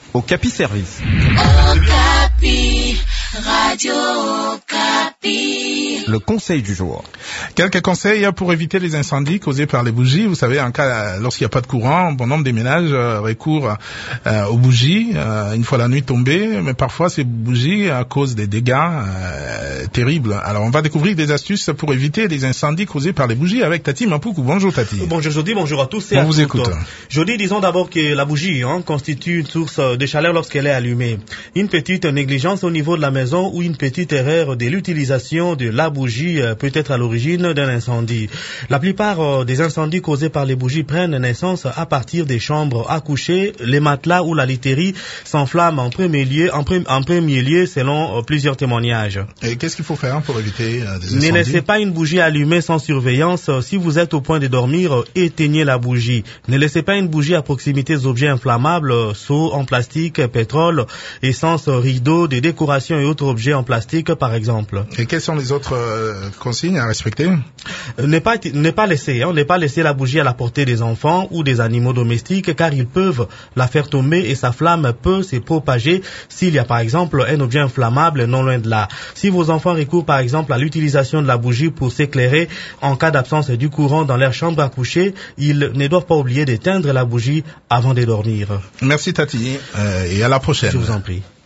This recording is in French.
au Capi Service. Okapi, Radio Okapi. Le conseil du jour. Quelques conseils pour éviter les incendies causés par les bougies. Vous savez, en cas, lorsqu'il n'y a pas de courant, bon nombre des ménages recourent aux bougies une fois la nuit tombée, mais parfois ces bougies causent des dégâts terribles. Alors on va découvrir des astuces pour éviter les incendies causés par les bougies avec Tati Mapuku. Bonjour Tati. Bonjour Jody, bonjour à tous et on à vous toutes. Écoute. Jody, disons d'abord que la bougie constitue une source de chaleur lorsqu'elle est allumée. Une petite négligence au niveau de la maison ou une petite erreur de l'utilisation de la bougie peut être à l'origine d'un incendie. La plupart des incendies causés par les bougies prennent naissance à partir des chambres à coucher. Les matelas ou la literie s'enflamment en premier lieu selon plusieurs témoignages. Et qu'est-ce qu'il faut faire pour éviter des incendies? Ne laissez pas une bougie allumée sans surveillance. Si vous êtes au point de dormir, éteignez la bougie. Ne laissez pas une bougie à proximité des objets inflammables, seaux en plastique, pétrole, essence, rideaux, des décorations et autres objets en plastique par exemple. Et quelles sont les autres consignes à respecter? Ne pas laisser la bougie à la portée des enfants ou des animaux domestiques car ils peuvent la faire tomber et sa flamme peut se propager s'il y a par exemple un objet inflammable non loin de là. Si vos enfants recourent par exemple à l'utilisation de la bougie pour s'éclairer en cas d'absence du courant dans leur chambre à coucher, ils ne doivent pas oublier d'éteindre la bougie avant de dormir. Merci Tati et à la prochaine. Je vous en prie.